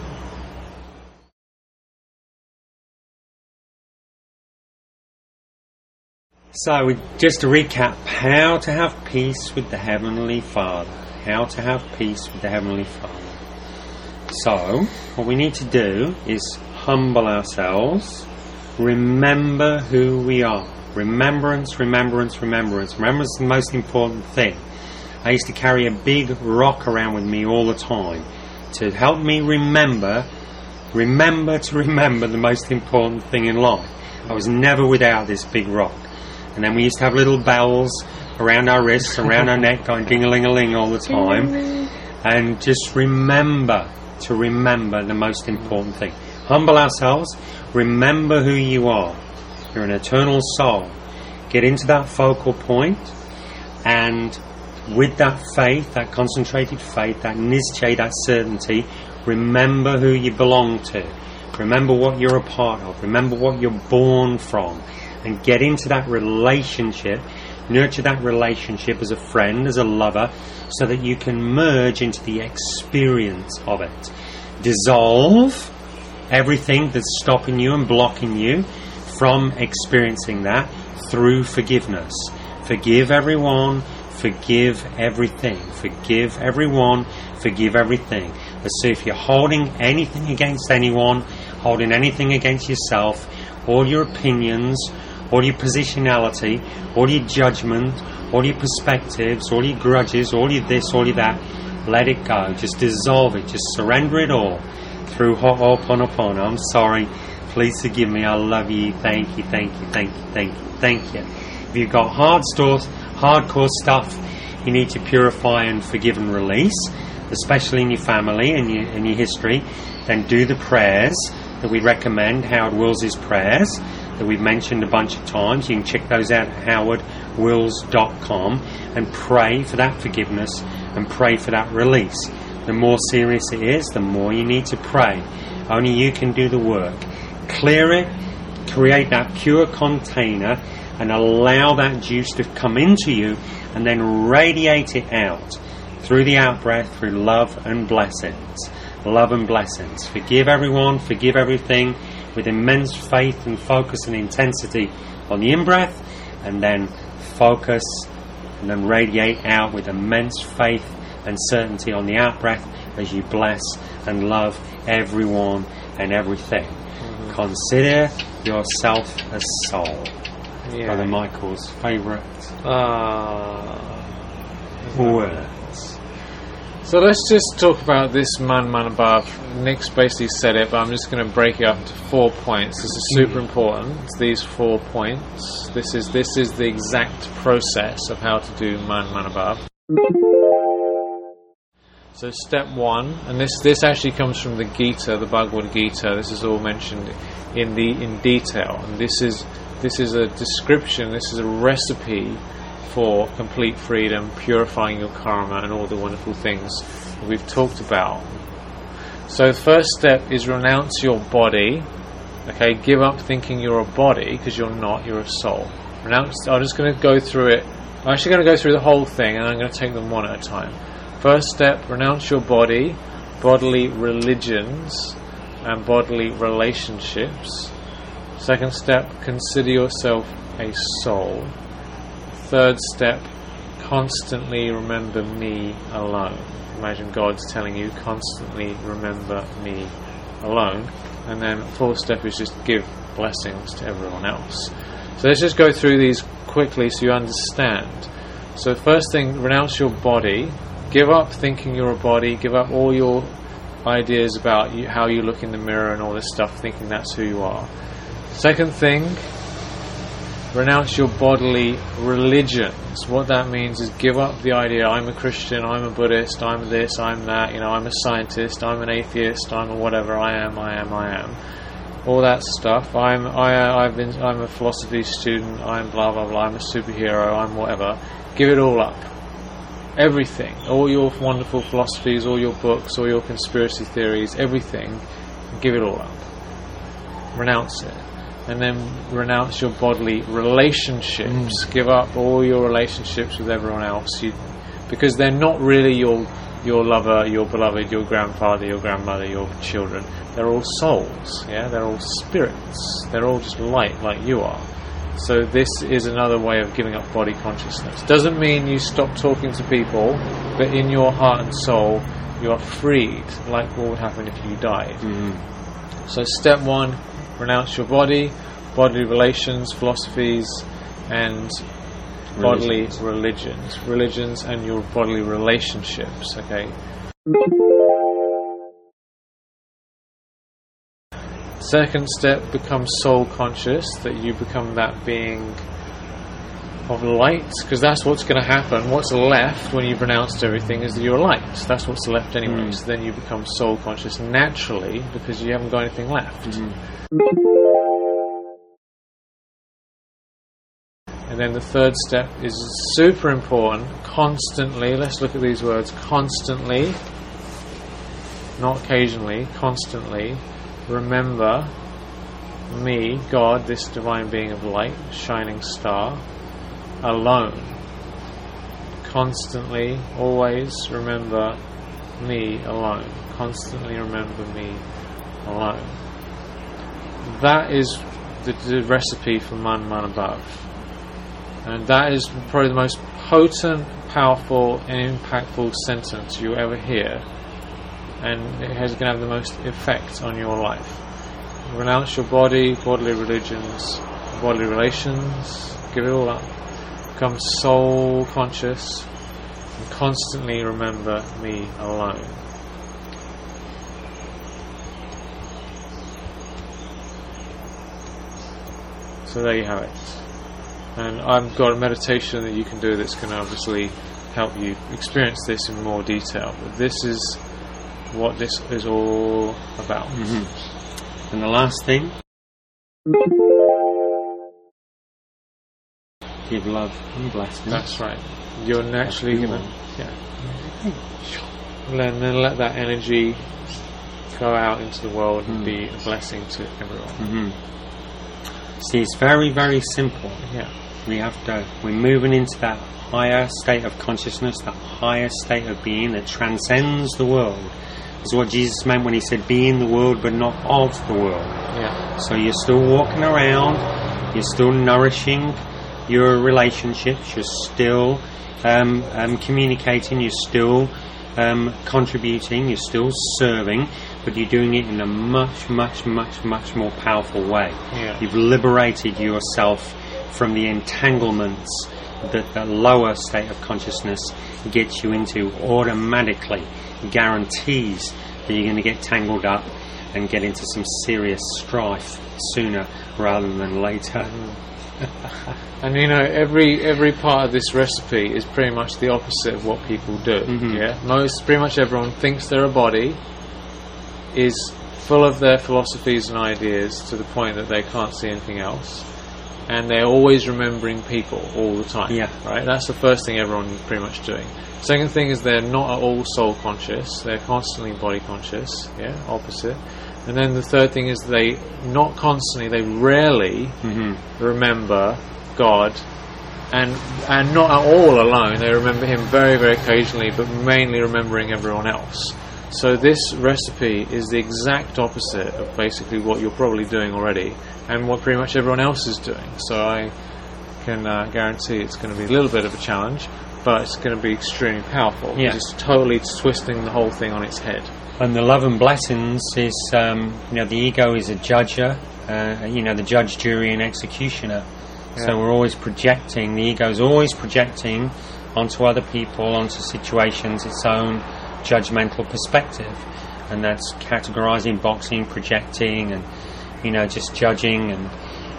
So, just to recap, how to have peace with the Heavenly Father. How to have peace with the Heavenly Father. So, what we need to do is humble ourselves, remember who we are. Remembrance, remembrance, remembrance. Remembrance is the most important thing. I used to carry a big rock around with me all the time to help me remember the most important thing in life. I was never without this big rock. And then we used to have little bells around our wrists, around our neck, going ding-a-ling-a-ling all the time. And just remember the most important thing. Humble ourselves. Remember who you are. You're an eternal soul. Get into that focal point, and with that faith, that concentrated faith, that nizche, that certainty, remember who you belong to. Remember what you're a part of. Remember what you're born from. And get into that relationship. Nurture that relationship as a friend, as a lover, so that you can merge into the experience of it. Dissolve everything that's stopping you and blocking you from experiencing that through forgiveness. Forgive everyone, forgive everything. Forgive everyone, forgive everything. So if you're holding anything against anyone, holding anything against yourself, all your opinions, all your positionality, all your judgment, all your perspectives, all your grudges, all your this, all your that, let it go. Just dissolve it. Just surrender it all through Ho'oponopono. I'm sorry. Please forgive me. I love you. Thank you, thank you, thank you, thank you, thank you. If you've got hardcore stuff you need to purify and forgive and release, especially in your family and in your history, then do the prayers that we recommend, Howard Wills' prayers, that we've mentioned a bunch of times. You can check those out at howardwills.com and pray for that forgiveness and pray for that release. The more serious it is, the more you need to pray. Only you can do the work. Clear it, create that pure container, and allow that juice to come into you, and then radiate it out through the out-breath, through love and blessings. Love and blessings. Forgive everyone, forgive everything, with immense faith and focus and intensity on the in-breath, and then focus and then radiate out with immense faith and certainty on the out-breath as you bless and love everyone and everything. Mm-hmm. Consider yourself a soul. Yeah. Brother Michael's favourite words. So let's just talk about this man above. Nick's basically said it, but I'm just going to break it up into 4 points. This is super important. These 4 points. This is the exact process of how to do man above. So step 1, and this actually comes from the Gita, the Bhagavad Gita. This is all mentioned in detail, and this is a description. This is a recipe for complete freedom, purifying your karma, and all the wonderful things we've talked about. So the first step is renounce your body. Okay, give up thinking you're a body, because you're not. You're a soul. I'm just going to go through it. I'm actually going to go through the whole thing, and I'm going to take them one at a time. First step, renounce your body, bodily religions, and bodily relationships. Second step, consider yourself a soul. Third step, constantly remember me alone. Imagine God's telling you, constantly remember me alone. And then fourth step is just give blessings to everyone else. So let's just go through these quickly so you understand. So first thing, renounce your body. Give up thinking you're a body. Give up all your ideas about how you look in the mirror and all this stuff, thinking that's who you are. Second thing, renounce your bodily religions. What that means is give up the idea, I'm a Christian, I'm a Buddhist, I'm this, I'm that, I'm a scientist, I'm an atheist, I'm a whatever, I am. All that stuff. I'm a philosophy student, I'm blah blah blah, I'm a superhero, I'm whatever. Give it all up. Everything. All your wonderful philosophies, all your books, all your conspiracy theories, everything. Give it all up. Renounce it. And then renounce your bodily relationships. Give up all your relationships with everyone else, because they're not really your lover, your beloved, your grandfather, your grandmother, your children. They're all souls. Yeah, they're all spirits. They're all just light, like you are. So this is another way of giving up body consciousness. Doesn't mean you stop talking to people, but in your heart and soul, you are freed, like what would happen if you died. Mm-hmm. So step 1. Renounce your body, bodily relations, philosophies, and bodily religions, and your bodily relationships. Okay. Second step, become soul conscious. That you become that being of light, because that's what's going to happen. What's left when you've renounced everything is that you're light. That's what's left anyway. So then you become soul conscious naturally, because you haven't got anything left. And then the third step is super important. Constantly, let's look at these words. Constantly, not occasionally, constantly remember me, God, this divine being of light, shining star, alone. Constantly, always remember me alone. Constantly remember me alone. That is the recipe for Man Above. And that is probably the most potent, powerful and impactful sentence you ever hear. And it is going to have the most effect on your life. Renounce your body, bodily religions, bodily relations, give it all up. Become soul conscious and constantly remember me alone. So there you have it. And I've got a meditation that you can do that's going to obviously help you experience this in more detail. But this is what this is all about. Mm-hmm. And the last thing, give love and blessing. That's right. You're naturally going to then let that energy go out into the world and be a blessing to everyone. Mm-hmm. See, it's very, very simple. Yeah. We're moving into that higher state of consciousness, that higher state of being that transcends the world. Is what Jesus meant when he said, be in the world but not of the world. Yeah. So you're still walking around, you're still nourishing your relationships, you're still communicating, you're still contributing, you're still serving, but you're doing it in a much, much, much, much more powerful way. Yeah. You've liberated yourself from the entanglements that the lower state of consciousness gets you into automatically. Guarantees that you're going to get tangled up and get into some serious strife sooner rather than later. And you know, every part of this recipe is pretty much the opposite of what people do. Mm-hmm. Yeah, pretty much everyone thinks they're a body, is full of their philosophies and ideas to the point that they can't see anything else, and they're always remembering people all the time. Yeah. Right. That's the first thing everyone is pretty much doing. Second thing is they're not at all soul conscious. They're constantly body conscious. Yeah. Opposite. And then the third thing is they rarely remember God, and not at all alone. They remember Him very, very occasionally, but mainly remembering everyone else. So this recipe is the exact opposite of basically what you're probably doing already, and what pretty much everyone else is doing. So I can guarantee it's going to be a little bit of a challenge, but it's going to be extremely powerful. Yeah. It's totally twisting the whole thing on its head. And the love and blessings is, the ego is a judger, the judge, jury, and executioner. Yeah. So we're always projecting, the ego is always projecting onto other people, onto situations, its own judgmental perspective. And that's categorizing, boxing, projecting, and, just judging, and,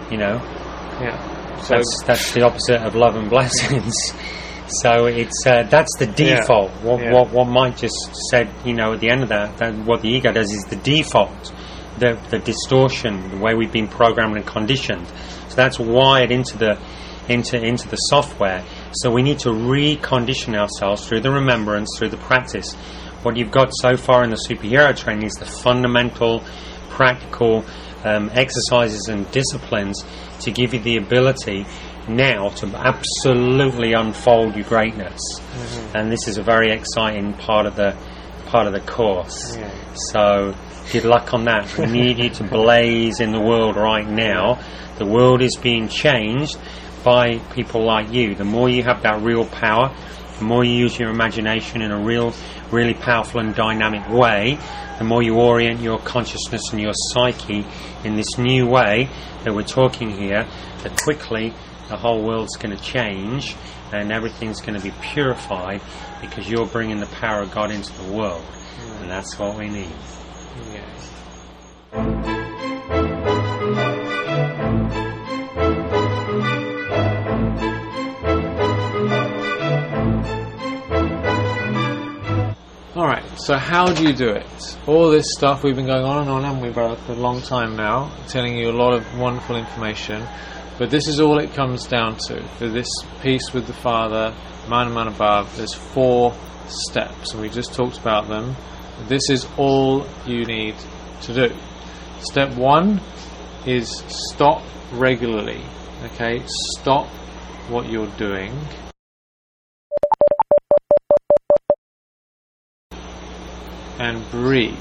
Yeah. So that's the opposite of love and blessings. So it's that's the default. Yeah. What Mike just said, at the end of that what the ego does is the default, the distortion, the way we've been programmed and conditioned. So that's wired into the software. So we need to recondition ourselves through the remembrance, through the practice. What you've got so far in the superhero training is the fundamental, practical exercises and disciplines to give you the ability now to absolutely unfold your greatness. And this is a very exciting part of the course. Yeah. So good luck on that. We need you to blaze in the world right now. The world is being changed by people like you. The more you have that real power, the more you use your imagination in a really powerful and dynamic way, the more you orient your consciousness and your psyche in this new way that we're talking here, that quickly the whole world's going to change and everything's going to be purified because you're bringing the power of God into the world. And that's what we need. Yeah. Alright, so how do you do it? All this stuff we've been going on and on, haven't we, brother, for a long time now, telling you a lot of wonderful information. But this is all it comes down to. For this peace with the Father, man above, there's 4 steps, and we just talked about them. This is all you need to do. Step 1 is stop regularly. Okay, stop what you're doing. And breathe.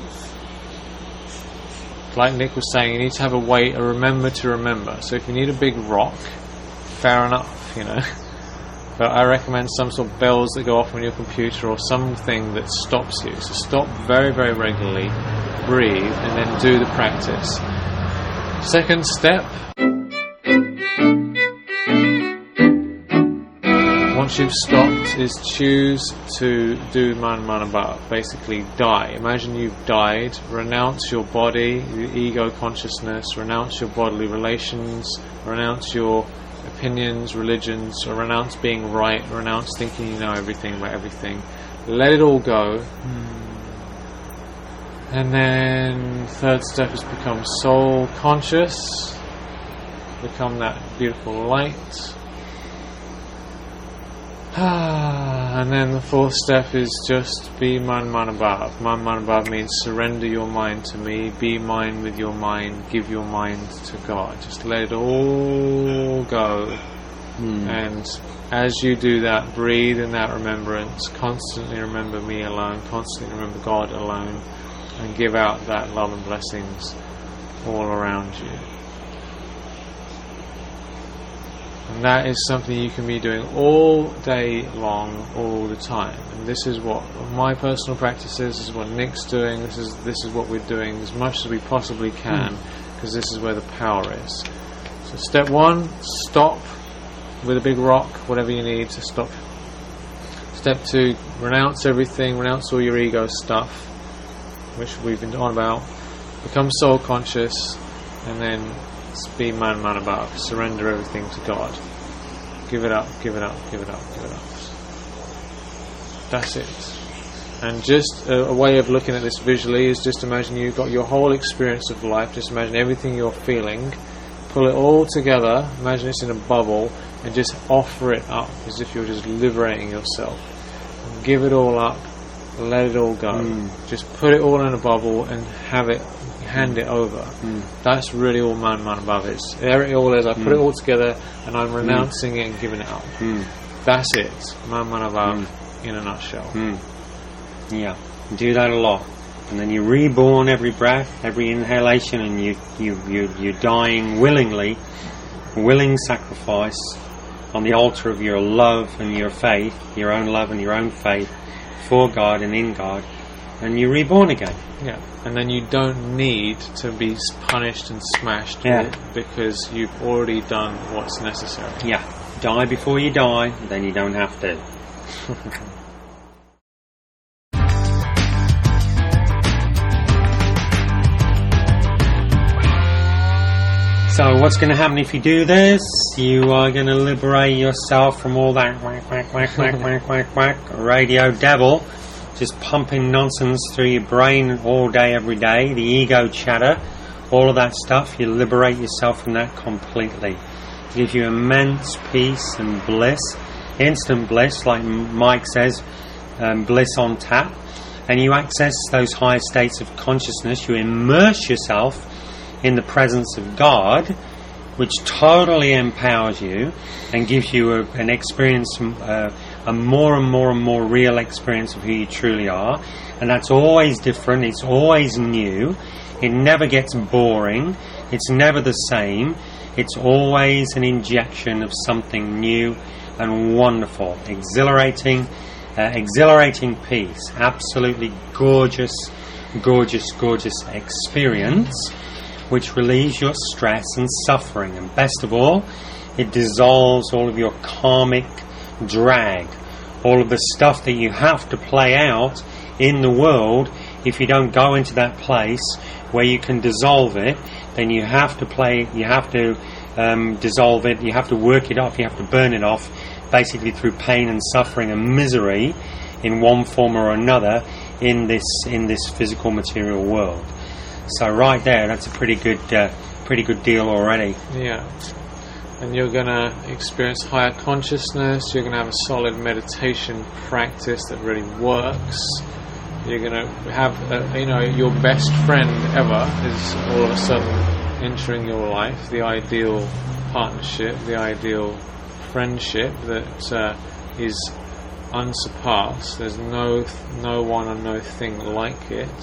Like Nick was saying, you need to have a remember to remember. So if you need a big rock, fair enough, But I recommend some sort of bells that go off on your computer or something that stops you. So stop very, very regularly, breathe, and then do the practice. Second step, once you've stopped, is choose to do man above. Basically die. Imagine you've died. Renounce your body, your ego consciousness, renounce your bodily relations, renounce your opinions, religions, or renounce being right, renounce thinking you know everything about everything. Let it all go. And then third step is become soul conscious, become that beautiful light. And then the fourth step is just be man above. Man above means surrender your mind to me, be mine with your mind, give your mind to God. Just let it all go. And as you do that, breathe in that remembrance, constantly remember me alone, constantly remember God alone, and give out that love and blessings all around you. And that is something you can be doing all day long, all the time. And this is what my personal practice is. This is what Nick's doing. This is what we're doing as much as we possibly can, because this is where the power is. So step 1, stop with a big rock, whatever you need to stop. Step 2, renounce everything, renounce all your ego stuff, which we've been on about. Become soul conscious, and then be man above. Surrender everything to God. Give it up, give it up, give it up, give it up. That's it. And just a way of looking at this visually is just imagine you've got your whole experience of life. Just imagine everything you're feeling. Pull it all together. Imagine it's in a bubble, and just offer it up as if you're just liberating yourself. And give it all up. Let it all go. Just put it all in a bubble and hand it over. That's really all man above is. There it all is. I put it all together and I'm renouncing it and giving it up. That's it. Man above in a nutshell. Yeah, do that a lot, and then you're reborn every breath, every inhalation, and you're dying willingly, willing sacrifice on the altar of your love and your faith, your own love and your own faith for God and in God, and you're reborn again. Yeah, and then you don't need to be punished and smashed because you've already done what's necessary. Yeah, die before you die, then you don't have to. So what's going to happen if you do this? You are going to liberate yourself from all that whack radio devil just pumping nonsense through your brain all day, every day, the ego chatter, all of that stuff. You liberate yourself from that completely. It gives you immense peace and bliss, instant bliss, like Mike says, bliss on tap. And you access those higher states of consciousness. You immerse yourself in the presence of God, which totally empowers you and gives you an experience, a more and more and more real experience of who you truly are. And that's always different, it's always new, it never gets boring, it's never the same, it's always an injection of something new and wonderful, exhilarating peace, absolutely gorgeous experience, which relieves your stress and suffering. And best of all, it dissolves all of your karmic drag, all of the stuff that you have to play out in the world. If you don't go into that place where you can dissolve it, then you have to dissolve it, you have to work it off, you have to burn it off, basically through pain and suffering and misery in one form or another in this physical material world. So right there, that's a pretty good deal already. Yeah. and you're going to experience higher consciousness. You're going to have a solid meditation practice that really works. You're going to have, your best friend ever is all of a sudden entering your life, the ideal partnership, the ideal friendship that is unsurpassed. There's no one or no thing like it.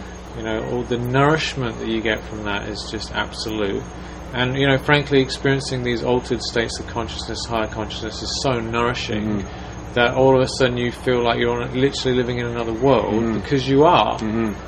All the nourishment that you get from that is just absolute. And frankly, experiencing these altered states of consciousness, higher consciousness, is so nourishing that all of a sudden you feel like you're literally living in another world, because you are.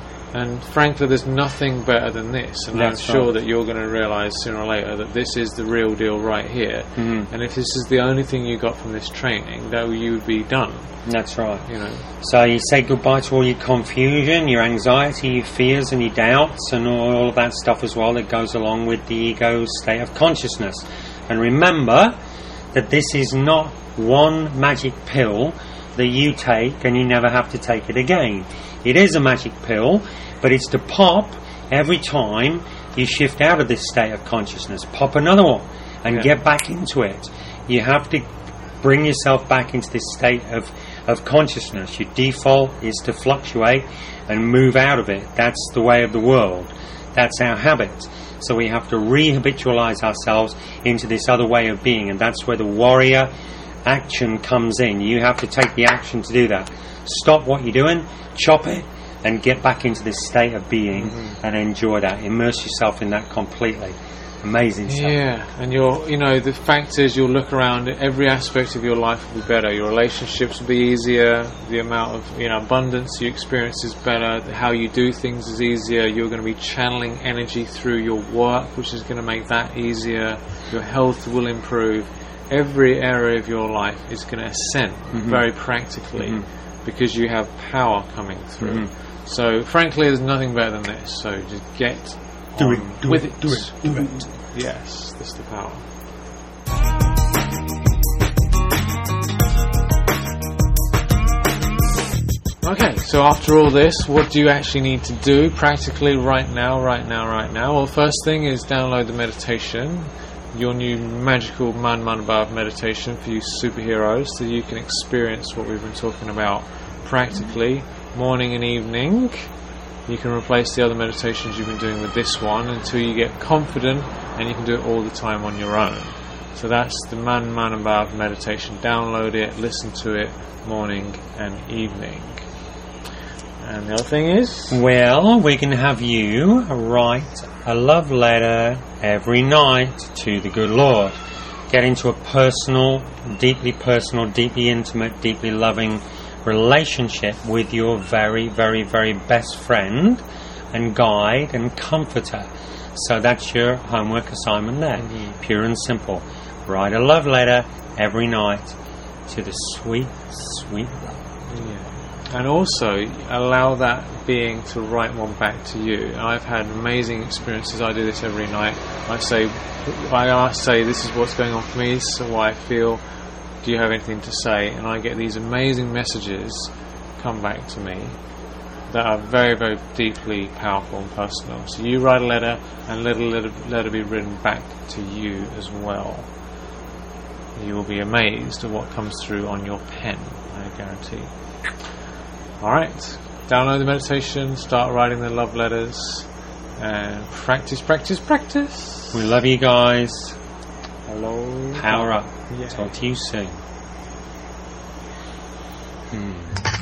And frankly, there's nothing better than this. And I'm sure that you're going to realise sooner or later that this is the real deal right here. And if this is the only thing you got from this training, though, you would be done. That's right. So you say goodbye to all your confusion, your anxiety, your fears and your doubts, and all of that stuff as well that goes along with the ego state of consciousness. And remember that this is not one magic pill that you take and you never have to take it again. It is a magic pill, but it's to pop every time you shift out of this state of consciousness. Pop another one and get back into it. You have to bring yourself back into this state of consciousness. Your default is to fluctuate and move out of it. That's the way of the world. That's our habit. So we have to re-habitualize ourselves into this other way of being, and that's where the warrior action comes in. You have to take the action to do that. Stop what you're doing, chop it, and get back into this state of being and enjoy that. Immerse yourself in that completely. Amazing stuff. Yeah, and the fact is, you'll look around, every aspect of your life will be better. Your relationships will be easier. The amount of abundance you experience is better. How you do things is easier. You're going to be channeling energy through your work, which is going to make that easier. Your health will improve. Every area of your life is going to ascend very practically because you have power coming through. So, frankly, there's nothing better than this. So, just get do on it. with it. Do it. Yes, that's the power. Okay, so after all this, what do you actually need to do practically right now? Well, first thing is download the meditation, your new magical Man Above meditation for you superheroes, so you can experience what we've been talking about practically, morning and evening. You can replace the other meditations you've been doing with this one until you get confident, and you can do it all the time on your own. So that's the Man Above meditation. Download it, listen to it morning and evening. And the other thing is? Well, we can have you write a love letter every night to the good Lord. Get into a personal, deeply intimate, deeply loving relationship with your very, very, very best friend and guide and comforter. So that's your homework assignment there. Pure and simple. Write a love letter every night to the sweet, sweet love. Yeah. And also allow that being to write one back to you. I've had amazing experiences. I do this every night. I say, this is what's going on for me, this is what I feel. Do you have anything to say? And I get these amazing messages come back to me that are very, very deeply powerful and personal. So you write a letter, and let a letter be written back to you as well. You will be amazed at what comes through on your pen, I guarantee. Alright, download the meditation, start writing the love letters, and practice. We love you guys. Hello. Power up. Yeah. Talk to you soon.